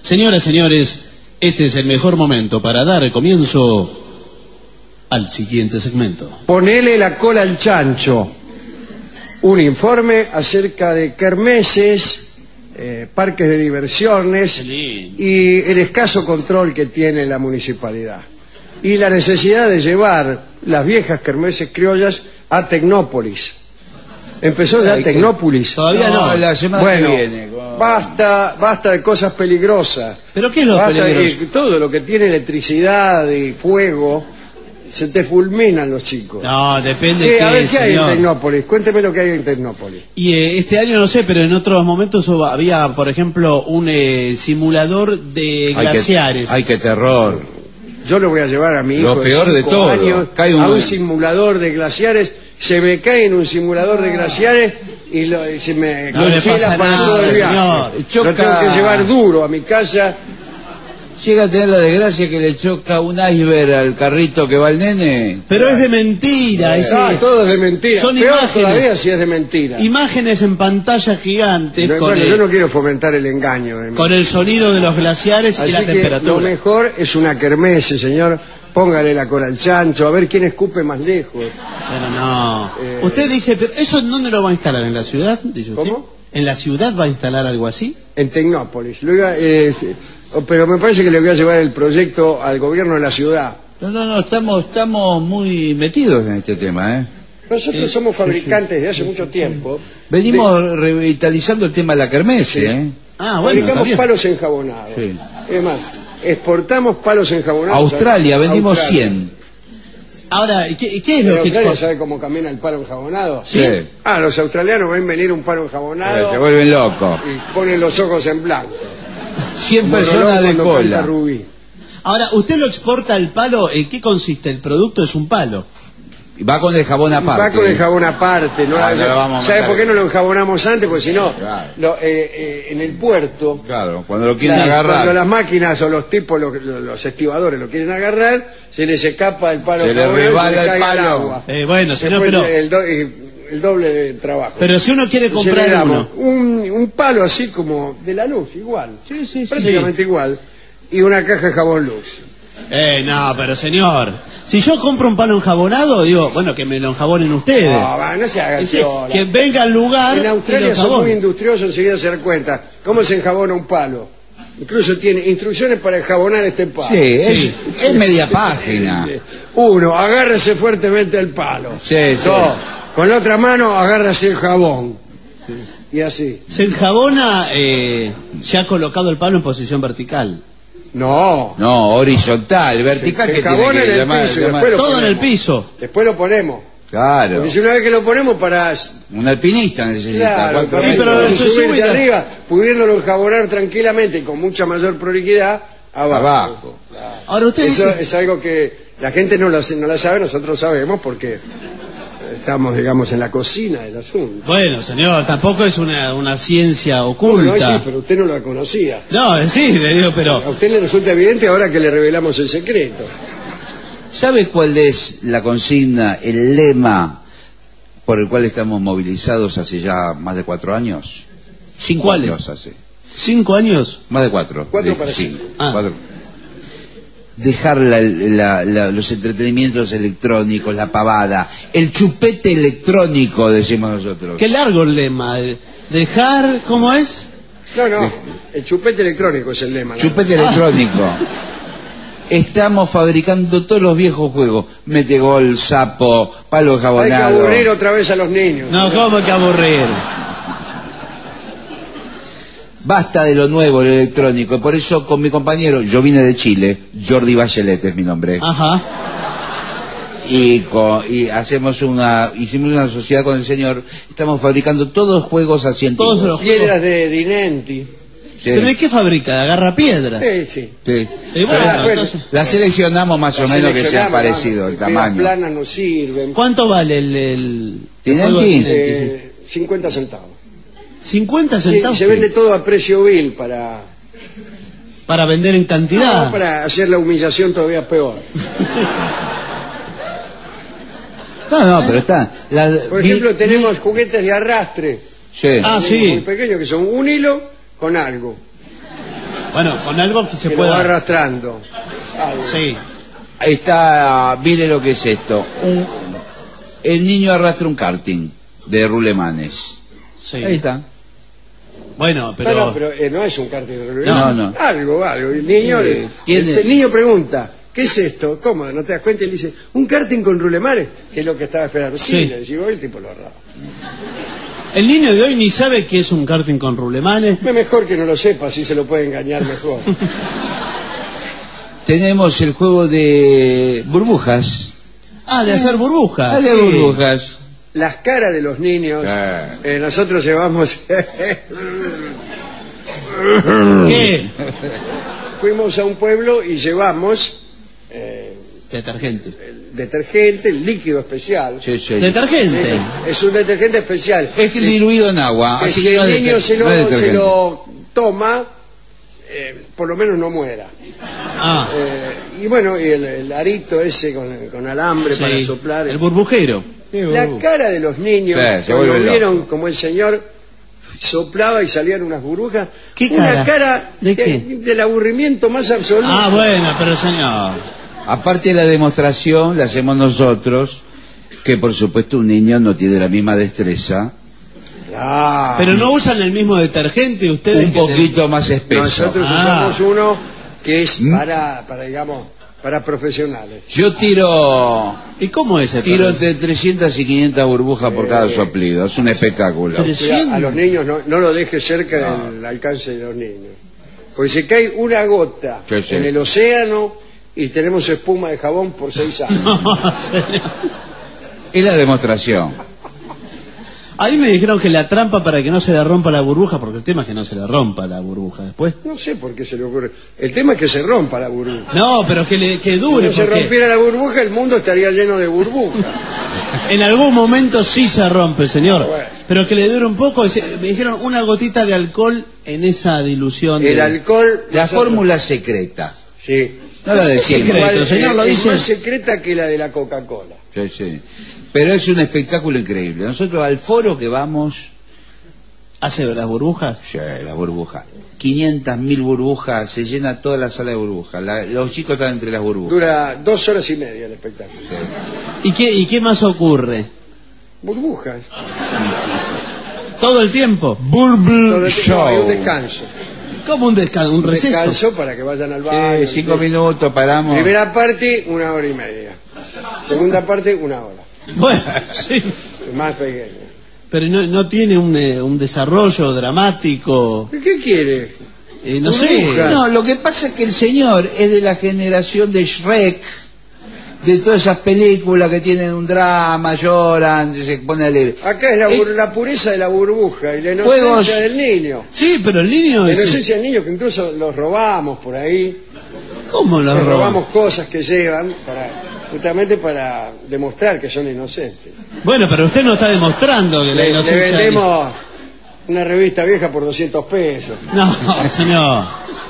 Señoras, señores, este es el mejor momento para dar comienzo al siguiente segmento. Ponele la cola al chancho. Un informe acerca de kermeses, parques de diversiones y el escaso control que tiene la municipalidad. Y la necesidad de llevar las viejas kermeses criollas a Tecnópolis. Empezó ya Tecnópolis. Todavía no. La semana Bueno, que viene. basta de cosas peligrosas. ¿Pero qué es lo peligroso? Todo lo que tiene electricidad y fuego, se te fulminan los chicos. No, depende de A ver, qué, ¿qué hay en señor. Tecnópolis? Cuénteme lo que hay en Tecnópolis. Y este año no sé, pero en otros momentos había, por ejemplo, un simulador de glaciares. Ay, qué terror. Yo lo voy a llevar a mi hijo Lo peor de 5 todo. años Cae a un simulador de glaciares. Se me cae en un simulador de glaciares y se me No le congela pasa para nada, todo el viaje. señor. Lo tengo que llevar duro a mi casa. Llega a tener la desgracia que le choca un iceberg al carrito que va el nene. Pero es de mentira. Todo es de mentira. Son Peor imágenes. todavía si es de mentira. Imágenes en pantalla gigantes Bueno, yo no quiero fomentar el engaño. con el sonido de los glaciares y Así la que temperatura. lo mejor es una kermesse, señor. Póngale la cola al chancho, a ver quién escupe más lejos. Pero no. Usted dice, pero ¿eso dónde lo va a instalar? ¿En la ciudad? Dice usted. ¿Cómo? ¿En la ciudad va a instalar algo así? En Tecnópolis. Pero me parece que le voy a llevar el proyecto al gobierno de la ciudad. No, estamos muy metidos en este tema, ¿eh? Nosotros somos fabricantes de hace mucho tiempo. Venimos revitalizando el tema de la kermesse, ¿eh? Ah, bueno, está Fabricamos bien. palos enjabonados. Sí. Es más, exportamos palos enjabonados. Australia, a vendimos Australia. 100. Ahora, ¿qué es ¿Pero lo que...? Australia sabe cómo camina el palo enjabonado? Sí. Los australianos ven venir un palo enjabonado Se vuelven locos. y ponen los ojos en blanco. 100 Como personas Rolón de cuando canta cola. Rubí. Ahora, ¿usted lo exporta el palo? ¿En qué consiste? El producto es un palo. Y va con el jabón aparte. Va con el jabón aparte. ¿No? Ah, no lo vamos a ¿Sabe matar. por qué no lo enjabonamos antes? Porque si no, Claro. en el puerto, Claro, cuando lo quieren cuando agarrar. las máquinas o los tipos, los estibadores lo quieren agarrar, se les escapa el palo Se le enjabonado y resbala le el cae al palo. agua. Bueno, señor, Después pero... el doble de trabajo. Pero si uno quiere Y se le comprar damos uno... un palo así como de la luz, igual. Sí. Prácticamente igual. Y una caja de jabón luz. No, pero señor, si yo compro un palo enjabonado, digo, bueno, que me lo enjabonen ustedes. No se haga Dice, piola. que venga al lugar En y Australia lo son muy enjabonen. industriosos, enseguida se dan cuenta cómo se enjabona un palo. Incluso tiene instrucciones para enjabonar este palo. Sí, es media página. Uno, agárrese fuertemente el palo. Sí. Dos, con la otra mano agárrese el jabón. Y así. Se enjabona ya colocado el palo en posición vertical. No. No, horizontal, vertical Se que tiene enjabona que en el llamar. piso y después lo Todo en el ponemos. piso. Después lo ponemos. Claro. Porque si una vez que lo ponemos para... Un alpinista necesita. Claro, 4 para Sí, pero metros. eso subirse sube- arriba, pudiéndolo enjabonar tranquilamente y con mucha mayor prolijidad abajo. Ahora usted Eso dice... es algo que la gente no la sabe, nosotros sabemos porque estamos, digamos, en la cocina del asunto. Bueno, señor, tampoco es una ciencia No, oculta. sí, pero usted no la conocía. No, sí, le digo, pero... A usted le resulta evidente ahora que le revelamos el secreto. ¿Sabe cuál es la consigna, el lema por el cual estamos movilizados hace ya más de 4 años? 5 ¿Cuál es? años hace. 5 años. Más de 4. 4 para 5. Dejar los entretenimientos electrónicos, la pavada, el chupete electrónico, decimos nosotros. Qué largo el lema. Dejar, ¿cómo es? No, el chupete electrónico es el lema. ¿no? Chupete electrónico. Estamos fabricando todos los viejos juegos. Metegol, sapo, palo Hay que jabonado. aburrir otra vez a los niños. No, ¿cómo que aburrir? Basta de lo nuevo, lo electrónico. Por eso con mi compañero, yo vine de Chile, Jordi Bachelet es mi nombre. Ajá. Y hicimos una sociedad con el señor. Estamos fabricando todos los juegos así antiguos. Todos los Piedras de Dinenti. Sí. ¿Pero de qué fabrica? ¿Agarra piedras? Sí. Sí. Y bueno, bueno. entonces, Las seleccionamos más o Las menos que sean seleccionamos, parecidos, el piedras tamaño. planas no sirven. ¿cuánto vale el ¿Tinenti? juego de Tinenti? 50 centavos. 50 Sí, centavos se vende todo a precio vil para vender en cantidad. No, para hacer la humillación todavía peor. No, pero está. Por ejemplo, tenemos juguetes de arrastre. Sí. Ah, Muy sí. pequeños que son un hilo con algo. Bueno, con algo que se que pueda... lo va arrastrando. Algo. Sí. Ahí está, mire lo que es esto. El niño arrastra un karting de rulemanes. Sí. Ahí está. Bueno, pero... No, pero no es un karting de No, no. Algo. El niño, tiene- el niño pregunta, ¿qué es esto? ¿Cómo? ¿No te das cuenta? Y le dice, ¿un karting con rulemanes? Que es lo que estaba esperando. Sí, Sí. le digo, el tipo lo raro. El niño de hoy ni sabe qué es un karting con rulemanes. Es mejor que no lo sepa, así se lo puede engañar mejor. Tenemos el juego de burbujas. Ah, de hacer burbujas. Ah, de Sí. burbujas. Las caras de los niños, nosotros llevamos... ¿Qué? Fuimos a un pueblo y llevamos Detergente. detergente, líquido especial. Sí, sí. Detergente. Es un detergente especial. Es que diluido en agua. Que Así si que no el es niño se no es lo detergente. toma, por lo menos no muera. Ah, Y bueno, y el arito ese con alambre sí. para soplar. El burbujero. La cara de los niños, Sí, se cuando vuelve vieron loco. como el señor soplaba y salían unas burbujas. ¿Qué Una cara? cara ¿De qué? del aburrimiento más absoluto. Ah, bueno, pero señor. Aparte de la demostración, la hacemos nosotros, que por supuesto un niño no tiene la misma destreza. Ah, Pero no usan el mismo detergente ustedes. Un que poquito más espeso. nosotros Ah. usamos uno que es para digamos, para profesionales. Yo tiro ¿Y cómo es el Tiro detergente? entre 300 y 500 burbujas por cada soplido. Es un espectáculo. Cuidado, a los niños no lo dejes cerca del alcance de los niños. Porque si cae una gota Sí, sí. en el océano y tenemos espuma de jabón por 6 años. No, señor. Es la demostración. A mí me dijeron que la trampa para que no se le rompa la burbuja, porque el tema es que no se le rompa la burbuja después. No sé por qué se le ocurre. El tema es que se rompa la burbuja. No, pero que Si dure, no se porque rompiera la burbuja, el mundo estaría lleno de burbujas. en algún momento sí se rompe, señor. Bueno. Pero que le dure un poco. Me dijeron una gotita de alcohol en esa dilución. El alcohol... La fórmula secreta. Sí. No la decimos. secreto, Igual, señor, lo es dice. más secreta que la de la Coca-Cola. Sí, sí. Pero es un espectáculo increíble. Nosotros al foro que vamos, ¿Hace las burbujas? sí, la burbuja. 500.000 burbujas, se llena toda la sala de burbujas. Los chicos están entre las burbujas. Dura 2 horas y media el espectáculo. ¿Y qué más ocurre? Burbujas. ¿Todo el tiempo? Todo el tiempo hay un descanso. ¿Cómo un descanso? ¿Un receso? Descanso para que vayan al baño. 5 minutos, paramos. Primera parte, 1 hora y media. Segunda parte, 1 hora. Bueno, sí. Más pequeña. Pero no tiene un desarrollo dramático. ¿Qué quiere? No sé. Burbujas. No, lo que pasa es que el señor es de la generación de Shrek, de todas esas películas que tienen un drama, lloran, se pone alegre. Acá es la pureza de la burbuja y la inocencia Juegos- del niño. Sí, pero el niño La es... inocencia del niño que incluso los robamos por ahí. ¿Cómo lo Les roban? robamos cosas que llevan justamente para demostrar que son inocentes. Bueno, pero usted no está demostrando que la Le inocencia... vendemos una revista vieja por 200 pesos. No, señor.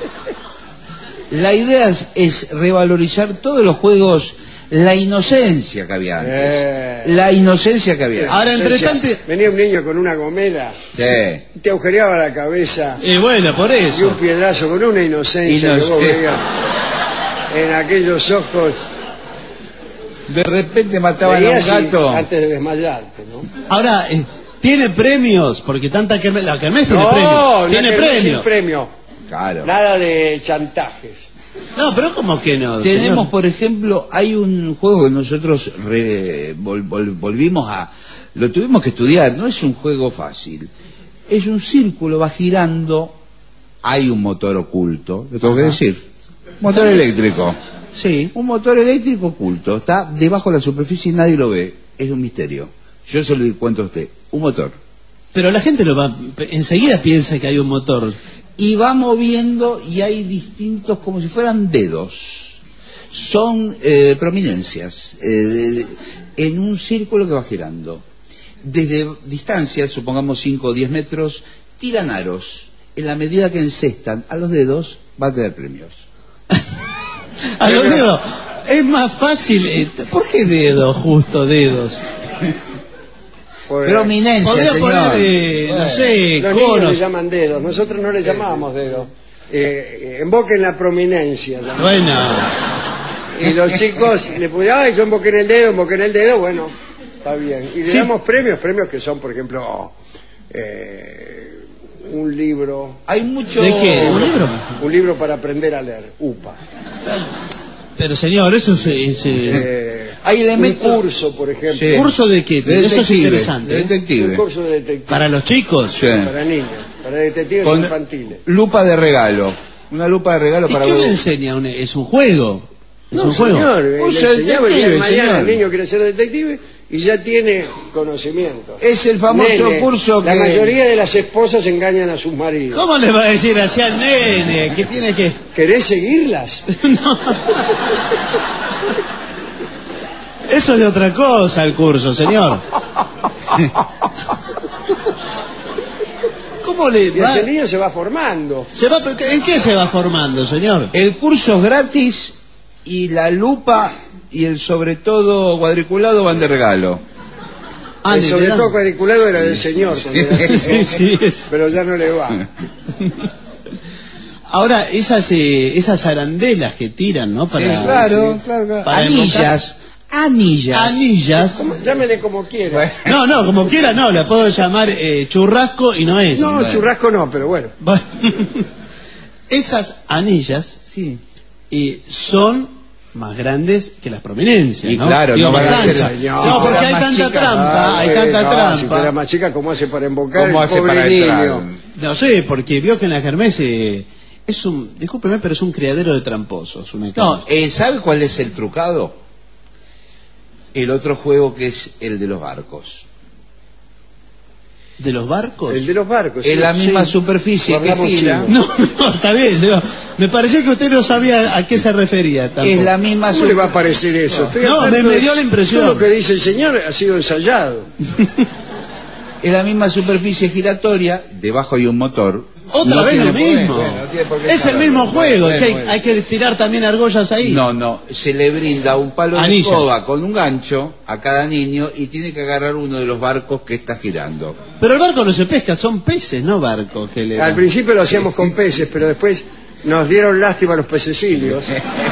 La idea es revalorizar todos los juegos, la inocencia que había antes. La inocencia que había antes. Ahora, entre tanto... Venía un niño con una gomera, Sí. te agujereaba la cabeza bueno, por y un eso. piedrazo con una inocencia que vos veías en aquellos ojos. De repente mataban a un Veías y gato. antes de desmayarte, ¿no? Ahora, ¿tiene premios? Porque tanta kermés... La kermés tiene No, premios. Tiene la kermés sin premios. premio. Claro. Nada de chantajes. No, pero ¿cómo que no? Tenemos, señor? por ejemplo, hay un juego que nosotros volvimos a... Lo tuvimos que estudiar, no es un juego fácil. Es un círculo, va girando, hay un motor oculto, lo tengo que decir. Motor eléctrico. Sí. Un motor eléctrico oculto, está debajo de la superficie y nadie lo ve. Es un misterio. Yo se lo cuento a usted. Un motor. Pero la gente enseguida piensa que hay un motor. Y va moviendo y hay distintos, como si fueran dedos. Son prominencias en un círculo que va girando. Desde distancias, supongamos 5 o 10 metros, tiran aros. En la medida que encestan a los dedos, va a tener premios. A los dedos. Es más fácil. ¿Por qué dedos? Justo dedos. Prominencia, Podría señor. poner, no sé, Los niños le conos. llaman dedos, nosotros no le llamábamos dedos. Emboquen la prominencia. ¿no? Bueno, Y los chicos le pusieron, ay, yo emboqué en el dedo, bueno, está bien. Y le damos premios que son, por ejemplo, un libro. Hay mucho... ¿de qué? ¿Un libro? Un libro para aprender a leer, UPA. Pero señor, eso es hay elementos... Un curso, por ejemplo. Sí. ¿curso de qué? De Eso es interesante. de Un detective. curso de detective. ¿Para los chicos? Sí. Para niños, para detectives Con infantiles. lupa de regalo. Una lupa de regalo ¿Y para... qué le enseña? ¿Es un juego? ¿Es un juego? Señor, Curso le de enseñamos y detective, mañana señor. el niño quiere ser detective y ya tiene conocimiento. Es el famoso Nene, curso la que... mayoría de las esposas engañan a sus maridos. ¿Cómo le va a decir así al nene? ¿Qué tiene que...? ¿Querés seguirlas? No. Eso es de otra cosa el curso, señor. ¿Cómo le Y va? ese niño se va formando. ¿En qué se va formando, señor? El curso es gratis y la lupa y el sobre todo cuadriculado van de regalo. El sobre todo cuadriculado era del señor. cuando era chico, sí. Pero ya no le va. Ahora, esas arandelas que tiran, ¿no? Para, Sí, claro. para Anillas. Anillas. Llámele como quiera. No, como quiera no, la puedo llamar churrasco y no es. No, churrasco no, pero bueno. Esas anillas Sí. son más grandes que las prominencias, Y ¿no? claro, Digo, no más van a ser- anchas. señor. No, Si porque fuera hay más tanta chica, trampa, hay bueno, tanta Si trampa. fuera más chica, ¿cómo hace para embocar ¿Cómo el hace pobre para niño? entrar? No sé, porque vio que en la kermés es un, discúlpeme, pero es un criadero de tramposos. No, ¿sabe cuál es el trucado? El otro juego que es el de los barcos. ¿De los barcos? El de los barcos. Es sí, la misma sí. superficie que Hablamos gira. chino. No, está bien, señor. Me pareció que usted no sabía a qué se refería tampoco. Es la misma ¿Cómo le va a parecer eso? Estoy No, al tanto me de- dio la impresión. Todo lo que dice el señor ha sido ensayado. Es la misma superficie giratoria, debajo hay un motor. Otra No vez tiene lo por qué, mismo. bueno, no tiene por qué Es el saberlo. mismo juego, Bueno, es que bueno. hay que tirar también argollas ahí. No, se le brinda un palo de Anillas. escoba con un gancho a cada niño y tiene que agarrar uno de los barcos que está girando. Pero el barco no se pesca, son peces, no barcos. Que le... Al principio lo hacíamos con peces, pero después nos dieron lástima los pececillos.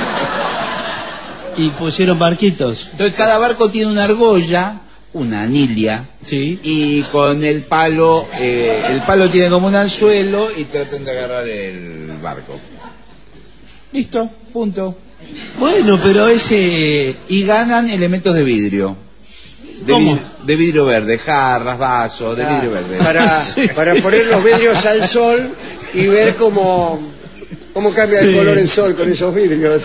Y pusieron barquitos. Entonces cada barco tiene una argolla, una anilla, Sí. y con el palo tiene como un anzuelo y tratan de agarrar el barco. Listo, punto. Bueno, pero ese... Y ganan elementos de vidrio. ¿Cómo? De vidrio verde, jarras, vasos, de vidrio verde. Para poner los vidrios al sol y ver cómo cambia el Sí. color el sol con esos vidrios.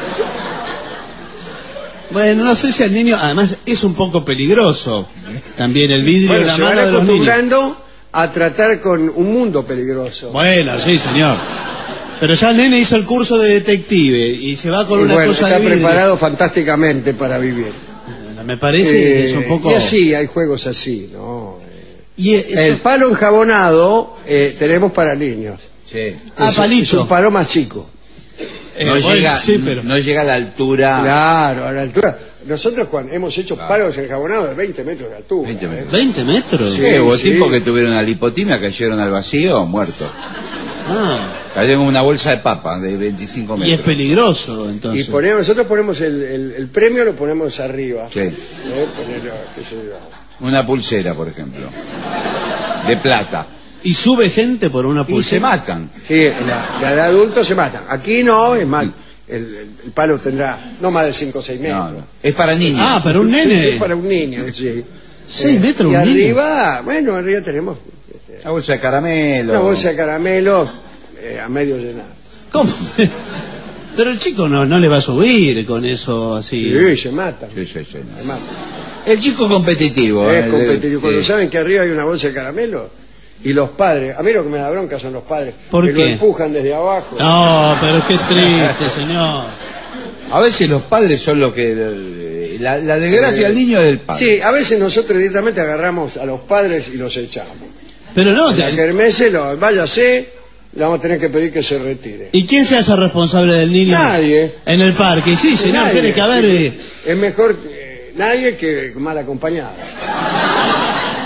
Bueno, no sé si al niño... Además, es un poco peligroso también el vidrio en Bueno, la se van mano de los niños. acostumbrando a tratar con un mundo peligroso. Bueno, sí, señor. Pero ya el nene hizo el curso de detective y se va con Y una bueno, cosa está de vidrio. preparado fantásticamente para vivir. Me parece que es un poco... Y así, hay juegos así, ¿no? Y El palo enjabonado tenemos para niños. Sí. palito. Es un palo más chico. No, bueno, llega, sí, pero... no llega a la altura. Claro, a la altura. Nosotros cuando hemos hecho palos enjabonados de 20 metros de altura. 20 metros. 20 metros. Sí, hubo sí. tipos que tuvieron una lipotimia, cayeron al vacío, muertos. Ah, Cayeron en una bolsa de papas de 25 y metros. es peligroso, Y entonces. nosotros ponemos el premio, lo ponemos arriba. Sí. Ponerlo, qué sé yo. Una pulsera, por ejemplo. De plata. Y sube gente por una Y se pulsera. matan. Sí, la de adultos se matan. Aquí no, es más. El palo tendrá no más de 5 o 6 metros. No, no. Es para niños. Ah, pero un Sí, nene. sí, para un niño, sí. 6 metros Y un niño. arriba, bueno, arriba tenemos Una bolsa de caramelo. una bolsa de caramelos a medio llenar. ¿Cómo? Pero el chico no le va a subir con eso así. Sí, se matan. Sí. Se matan. El chico competitivo. Es competitivo. Sí. Cuando saben que arriba hay una bolsa de caramelos y los padres, a mí lo que me da bronca son los padres, ¿Por que qué? lo empujan desde abajo. No, pero qué triste, señor. A veces los padres son los que... La desgracia del niño es del padre. Sí, a veces nosotros directamente agarramos a los padres y los echamos. Pero no, En la kermesse, váyase, le vamos a tener que pedir que se retire. ¿y quién se hace responsable del niño? Nadie. En el parque. Sí, señor, Nadie. tiene que haber... Es mejor nadie que mal acompañado.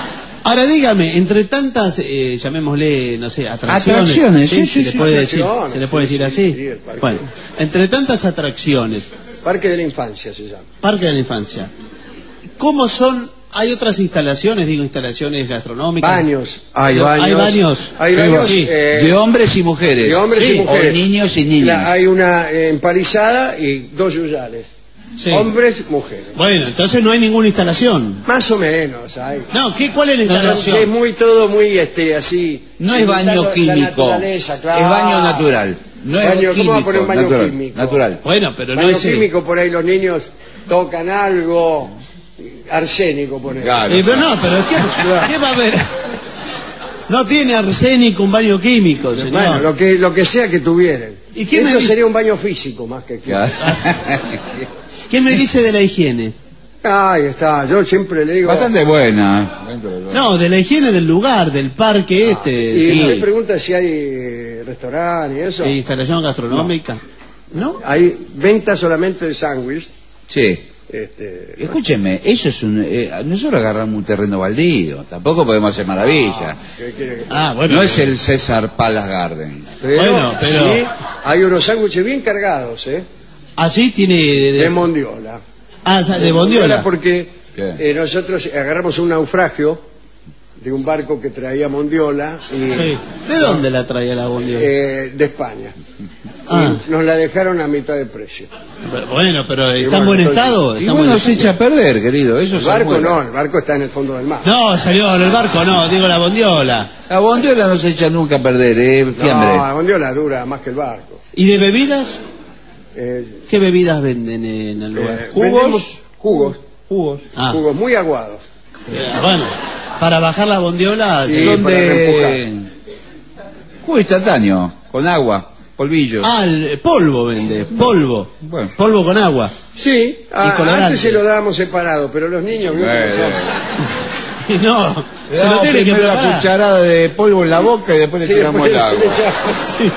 Ahora dígame, entre tantas, llamémosle, no sé, atracciones. Sí, ¿Se le puede decir, atracciones, se le puede decir así? sí, el parque. Bueno, entre tantas atracciones, Parque de la Infancia se llama. Parque de la Infancia, ¿cómo son? ¿Hay otras instalaciones, instalaciones gastronómicas? Baños. Hay baños. Hay baños Sí. De hombres y mujeres. de hombres y mujeres. O niños y niñas. Hay una empalizada y 2 yuyales. Sí. Hombres, mujeres. Bueno, entonces no hay ninguna instalación. Más o menos hay. No, ¿cuál es la instalación? Es muy todo muy así. No es baño La químico. naturaleza, claro. Es baño natural. No es Baño, ¿cómo químico. va a poner un baño natural, químico? natural. Bueno, pero no Baño es... químico, por ahí los niños tocan algo. Arsénico, por ahí. Claro. pero no, pero ¿qué va a haber? No tiene arsénico un baño químico, señor. Bueno, lo que sea que tuvieran. ¿Y qué me Esto dice? sería un baño físico más que químico. Claro. ¿Qué me dice de la higiene? Ahí está, yo siempre le digo. Bastante buena. No, de la higiene del lugar, del parque Y sí. me pregunta si hay restaurante y eso. Instalación gastronómica. ¿No? Hay venta solamente de sándwich. Sí. Escúcheme, eso es nosotros agarramos un terreno baldío, tampoco podemos hacer maravilla. ¿Qué quiere que- Bueno. No es el César Palace Garden. Pero pero- sí, hay unos sándwiches bien cargados, Así tiene... de mondiola. de bondiola. Porque ¿Qué? nosotros agarramos un naufragio de un barco que traía mondiola y, Sí. ¿De dónde la traía la bondiola? de España. Ah. Y nos la dejaron a mitad de precio. Bueno, pero ¿está bueno, en buen entonces- estado? Y ¿Está en bueno, buen se estado? echa a perder, querido. Eso El se barco muere. no, el barco está en el fondo del mar. No, salió el barco, no, digo la bondiola. La bondiola no se echa nunca a perder, fiambre. No, la mondiola dura más que el barco. ¿Y de bebidas? Eh, ¿Qué bebidas venden en el lugar? vendemos jugos Ah, jugos muy aguados. bueno, para bajar la bondiola... Sí. Son para de jugo instantáneo, con agua, polvillo. el polvo vende, polvo. Bueno. Polvo con agua. Sí, colorante. antes se lo dábamos separado, pero los niños... ¿vio cómo son? No, Le se lo damos tiene que primero la preparar. cucharada de polvo en la boca y después le Sí, tiramos después el agua. le echamos. Sí.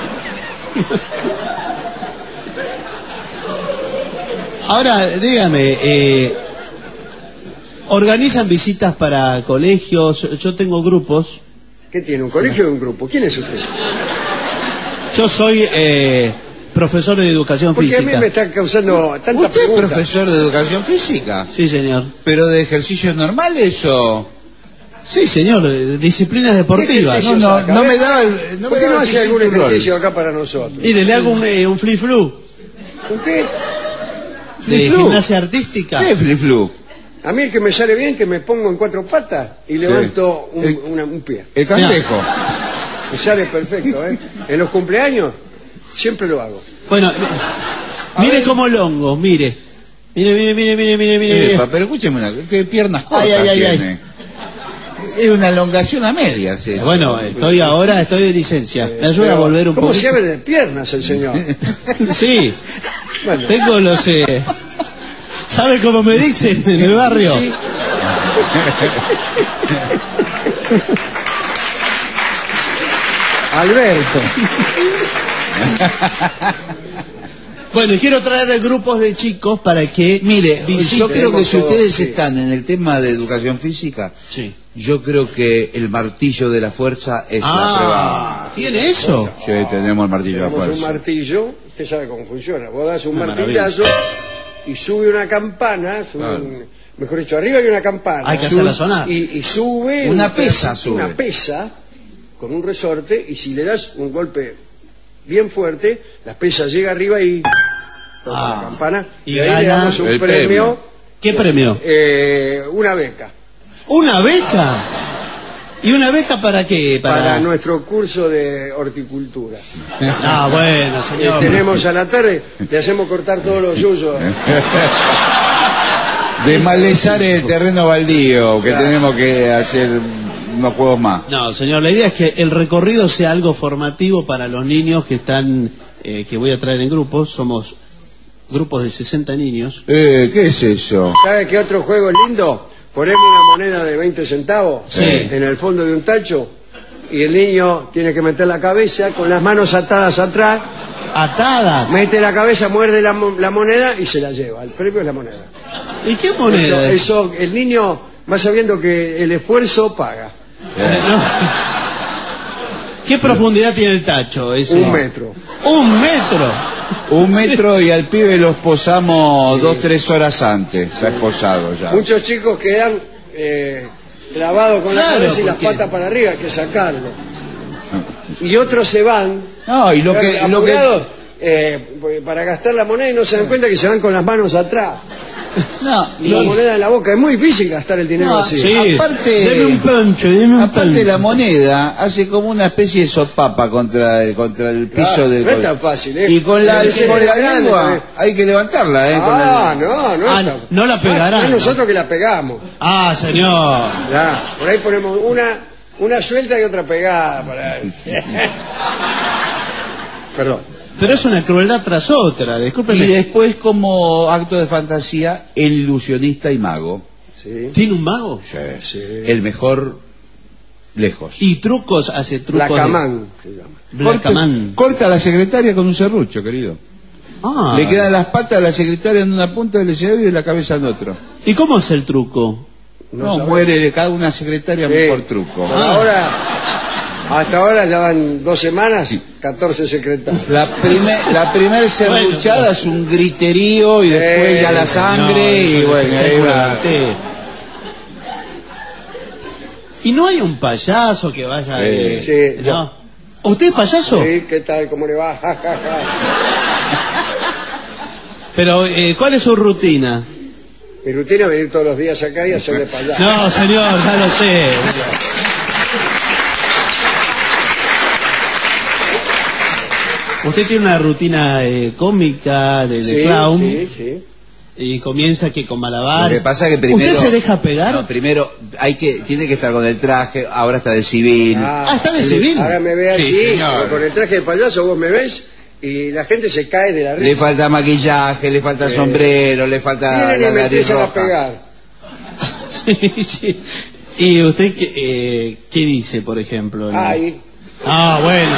Ahora, dígame, ¿organizan visitas para colegios? Yo tengo grupos. ¿Qué tiene, un colegio o un grupo? ¿Quién es usted? Yo soy profesor de educación Porque a mí física. me está causando tanta ¿Usted es pregunta. profesor de educación física? Sí, señor. ¿Pero de ejercicios normales o...? Sí, señor, disciplinas deportivas. ¿Qué No, saca? no A ver, me daba el... No ¿Por me qué no daba el hace algún cinturón. ejercicio acá para nosotros? Mire, le hago un fli-flu ¿Un qué? de Fli-flu. gimnasia artística. ¿Qué es fli-flu? A mí el que me sale bien que me pongo en 4 patas y levanto un pie. El cangrejo. Me sale perfecto, ¿eh? En los cumpleaños siempre lo hago. Bueno, mire cómo longo, mire. Mire. Epa, pero escúcheme una... ¿Qué piernas cortas Ay. tiene? Es una elongación a medias eso. Bueno, estoy de licencia. Me ayuda a volver un poco. ¿Cómo se abre de piernas el señor? Sí, Bueno, tengo los... ¿Sabe cómo me dicen en el barrio? sí. Alberto. Bueno, y quiero traer grupos de chicos para que... Mire, visiten. yo creo que si todos, ustedes sí. están en el tema de educación física, Sí. yo creo que el martillo de la fuerza es la prueba. ¿Tiene eso? Sí, tenemos el martillo de la Tenemos un fuerza. martillo, usted sabe cómo funciona. Vos das un Una martillazo y sube una campana, mejor dicho, arriba hay una campana. Hay que hacerla sonar. Y sube Una pesa sube. Una pesa con un resorte, y si le das un golpe bien fuerte, la pesa llega arriba y toca la campana, y y ahí gana le damos un el premio. ¿Qué premio? Una beca ¿Una beca? ¿Y una beca para qué? para nuestro curso de horticultura. Ah, bueno, señor. Tenemos a la tarde, le hacemos cortar todos los yuyos. De malezar el terreno baldío, que Claro. tenemos que hacer unos juegos más. No, señor, la idea es que el recorrido sea algo formativo para los niños que están, que voy a traer en grupos. Somos grupos de 60 niños. ¿Qué es eso? ¿Sabe qué otro juego es lindo? Ponemos una moneda de 20 centavos Sí. en el fondo de un tacho y el niño tiene que meter la cabeza con las manos atadas atrás, Atadas. mete la cabeza, muerde la moneda y se la lleva. El premio es la moneda. ¿Y qué moneda? Eso, el niño Más sabiendo que el esfuerzo paga. No. ¿Qué profundidad tiene el tacho? Ese? 1 metro. ¿1 metro? 1 metro y al pibe lo esposamos 2-3 horas antes. Se ha esposado ya. Muchos chicos quedan clavados con la cabeza y las ¿por qué? patas para arriba, hay que sacarlo. Y otros se van No, y lo que apurados, para gastar la moneda y no se dan cuenta que se van con las manos atrás. no, Y la moneda en la boca. Es muy difícil gastar el dinero No, así. Sí. Aparte, Deme un pancho, deme un aparte pancho. la moneda hace como una especie de sopapa contra el piso Claro, del. no es tan fácil, ¿eh? Y con la Debe ser grande lengua también. hay que levantarla, ¿eh? No Ah, no la pegarán. Es nosotros que la pegamos. Ah, señor. Ya, por ahí ponemos una suelta y otra pegada. Perdón. Pero es una crueldad tras otra, Y discúlpeme. después, como acto de fantasía, el ilusionista y mago. Sí. ¿Tiene un mago? Sí. El mejor lejos. Y trucos, hace trucos. Blacamán se llama. Blacamán. Corta a la secretaria con un serrucho, querido. Ah. Le quedan las patas a la secretaria en una punta del escenario y la cabeza en otro. ¿Y cómo es el truco? No, sabe. muere cada una secretaria Sí. por truco. Por ahora, hasta ahora ya van 2 semanas, 14 secretarios. La primer serruchada Bueno. es un griterío y después ya la sangre No, y eso bueno, es ahí va. espectacular. ¿Y no hay un payaso que vaya? Sí, ¿no? ¿Usted es payaso? Sí, ¿qué tal? ¿Cómo le va? Ja, ja, ja. Pero, ¿cuál es su rutina? Mi rutina es venir todos los días acá y hacer de payaso. No, señor, ya lo sé. Usted tiene una rutina cómica de Sí, clown sí. y comienza que con malabares. Lo que pasa es que primero. ¿Usted se deja pegar? No, primero tiene que estar con el traje, ahora está de civil. Ah, ¿está de civil? Ahora me ve Sí, así, señor. con el traje de payaso, vos me ves y la gente se cae de la Le risa. falta maquillaje, le falta sombrero, le falta Vienen la y me nariz empiezan a roja. pegar. Sí, sí. ¿Y usted qué dice, por ejemplo? Ay, Ah, bueno.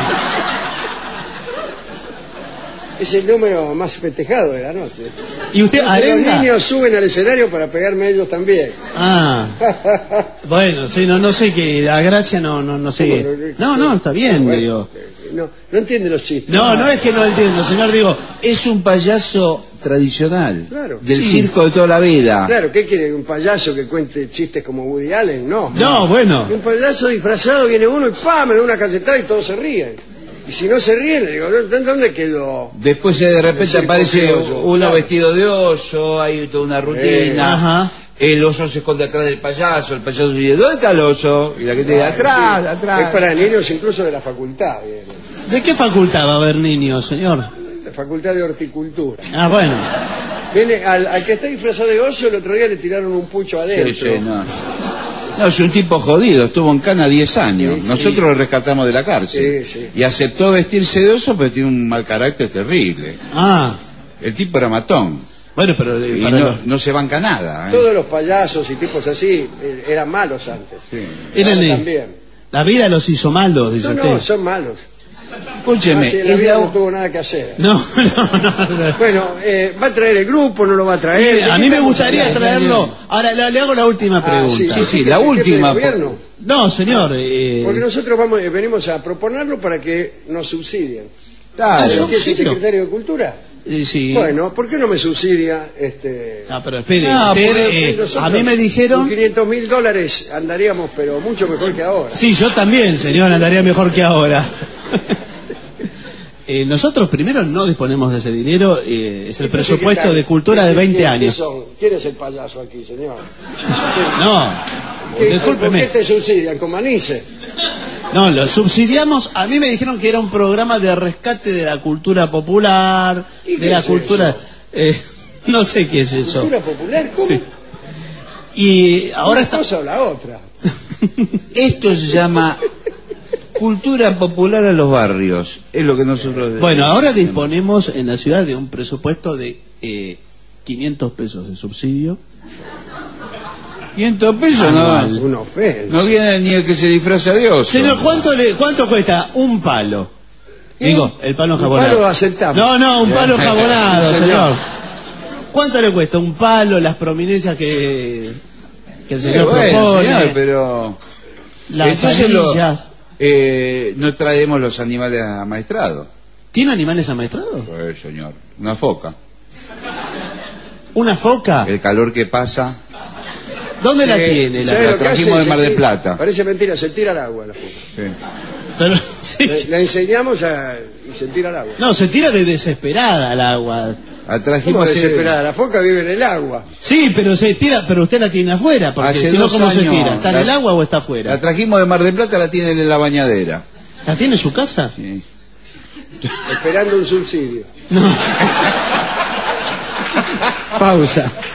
es el número más festejado de la noche. ¿Y usted Los arenga? niños suben al escenario para pegarme ellos también. Ah, bueno, sí, no sé qué, la gracia no sé. No, está bien, Bueno, digo. no entiende los chistes. No es que no entiendo, señor, digo, Es un payaso tradicional, Claro. del Sí. circo de toda la vida. Claro, ¿qué quiere? ¿Un payaso que cuente chistes como Woody Allen? No. no, bueno. Un payaso disfrazado viene uno y ¡pam! Me da una cachetada y todos se ríen. Y si no se ríen, le digo, ¿dónde quedó? Después de repente El circo aparece criollo, uno claro. vestido de oso, hay toda una rutina. Ajá. El oso se esconde atrás del payaso, el payaso dice, ¿dónde está el oso? Y la gente dice, atrás, Es atrás. para niños incluso de la facultad, viene. ¿De qué facultad va a haber niños, señor? La facultad de horticultura. Ah, bueno. Viene al que está disfrazado de oso, el otro día le tiraron un pucho adentro. Sí, no. No, es un tipo jodido, estuvo en cana 10 años. Sí, sí. Nosotros lo rescatamos de la cárcel. Sí, sí. Y aceptó vestirse de oso, pero tiene un mal carácter terrible. Ah, El tipo era matón. bueno, pero Y para no, los- no se banca nada. ¿eh? Todos los payasos y tipos así eran malos antes. Sí. eran, Ahora también. la vida los hizo malos, dice No, usted. son malos. Escúcheme, Así, la es vida la- no tuvo nada que hacer. No. Bueno, ¿va a traer el grupo? ¿No lo va a traer? A mí me gustaría traerlo. Ahora le hago la última pregunta. sí, la última. Gobierno. No, señor. Porque nosotros venimos a proponerlo para que nos subsidien. Claro. Ah, ¿Usted es el subsidio. secretario de Cultura? Sí. Bueno, ¿por qué no me subsidia Ah, pero espere. No, usted, porque nosotros a mí me con dijeron. $500.000 andaríamos, pero mucho mejor que ahora. Sí, yo también, señor, andaría mejor que ahora. Nosotros primero no disponemos de ese dinero, es el presupuesto de cultura de 20 años. ¿Quién es el payaso aquí, señor? No, ¿Por qué discúlpeme. te subsidian? ¿Con Manice? No, lo subsidiamos. A mí me dijeron que era un programa de rescate de la cultura popular, ¿Y de qué la es cultura. No sé qué es eso. ¿Cultura popular? ¿Cómo? Sí. Y ahora Una está. cosa o la otra. Esto se llama cultura popular a los barrios. Es lo que nosotros... Bueno, ahora disponemos en la ciudad de un presupuesto de 500 pesos de subsidio. 500 pesos Anual. no. Una ofensa. No viene ni el que se disfraza de oso. Señor, ¿cuánto cuesta un palo? Digo, el palo Un jabonado. palo aceptamos. No, un palo jabonado, Sí, señor. señor. ¿Cuánto le cuesta un palo, las prominencias que que el señor bueno, propone. señor, pero Las entonces anillas. no traemos los animales amaestrados. ¿Tiene animales amaestrados? Pues, señor, una foca. ¿Una foca? El calor que pasa. ¿Dónde la tiene? ¿sabe La lo que trajimos hace? de Mar del Plata. Parece mentira, se tira al agua la foca. Sí. Pero, sí. La enseñamos y se tira al agua. No, se tira de desesperada al agua. La ¿Cómo trajimos desesperada? La foca vive en el agua. Sí, pero se tira, pero usted la tiene afuera, porque Hace si no, 2 ¿cómo se años, tira? ¿Está en el agua o está afuera? La trajimos de Mar del Plata, la tiene en la bañadera. ¿La tiene en su casa? Sí. Esperando un subsidio. No. Pausa.